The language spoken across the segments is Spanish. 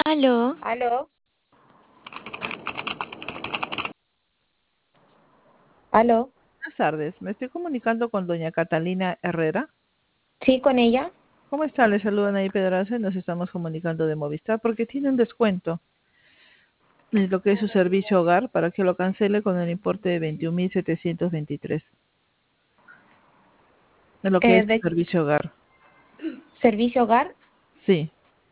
Aló, Aló, aló, Buenas tardes, me estoy comunicando con doña Catalina Herrera. sí, con ella. ¿Cómo está? Le saludan ahí Pedraza y nos estamos comunicando de Movistar porque tiene un descuento en lo que es su servicio hogar para que lo cancele con el importe de 21.723. En lo que es su De servicio hogar. servicio hogar. Sí,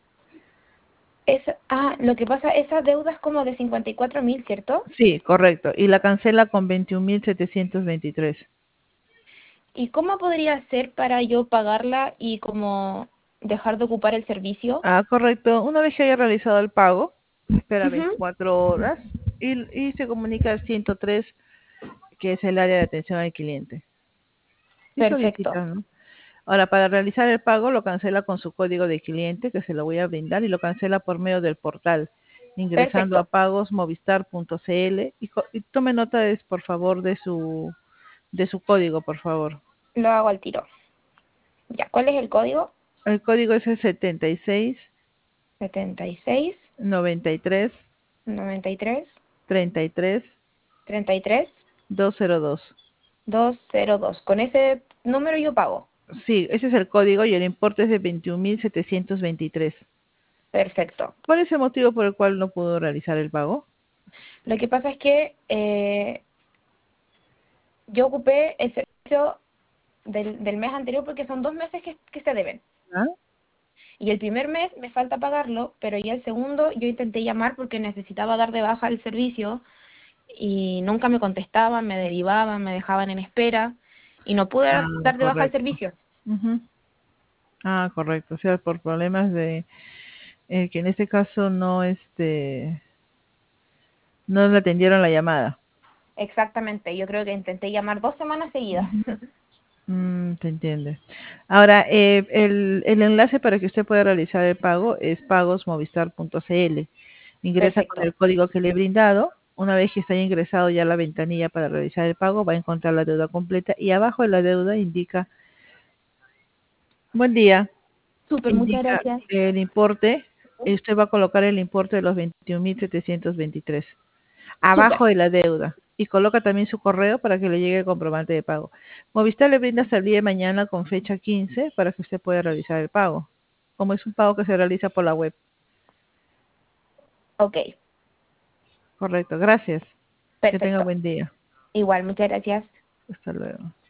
Lo que pasa, esa deuda es como de 54.000, ¿cierto? sí, correcto. Y la cancela con 21.723. ¿Y cómo podría ser para yo pagarla y como dejar de ocupar el servicio? Ah, correcto. Una vez que haya realizado el pago, espera Ujú. 24 horas y se comunica al 103, que es el área de atención al cliente. Y Perfecto, solicita, ¿no? Ahora, para realizar el pago, lo cancela con su código de cliente, que se lo voy a brindar, y lo cancela por medio del portal, ingresando a perfecto. pagosmovistar.cl y tome nota, por favor, de su código, por favor. Lo hago al tiro. Ya, ¿cuál es el código? El código es el 76 76 93 93 33 33 202. 202. Con ese número yo pago. Sí, ese es el código y el importe es de 21.723. Perfecto. ¿Cuál es el motivo por el cual no pudo realizar el pago? Lo que pasa es que yo ocupé el servicio del mes anterior porque son 2 meses que se deben. ¿Ah? Y el primer mes me falta pagarlo, pero ya el segundo yo intenté llamar porque necesitaba dar de baja el servicio y nunca me contestaban, me derivaban, me dejaban en espera y no pude Ah, dar de baja el correcto. servicio. Ujú. Ah, correcto. O sea, por problemas de que en este caso no le atendieron la llamada. Exactamente, yo creo que intenté llamar 2 semanas seguidas. Te entiende. Ahora, el enlace para que usted pueda realizar el pago es pagosmovistar.cl. Ingresa con Perfecto, el código que le he brindado. Una vez que está ingresado ya a la ventanilla para realizar el pago, va a encontrar la deuda completa y abajo de la deuda indica, buen día, súper, muchas indica gracias. el importe y usted va a colocar el importe de los 21.723 Súper, abajo de la deuda y coloca también su correo para que le llegue el comprobante de pago. Movistar le brinda hasta el día de mañana con fecha 15 para que usted pueda realizar el pago, como es un pago que se realiza por la web. ok, Correcto, gracias. Que tenga perfecto. buen día. Igual, muchas gracias. Hasta luego.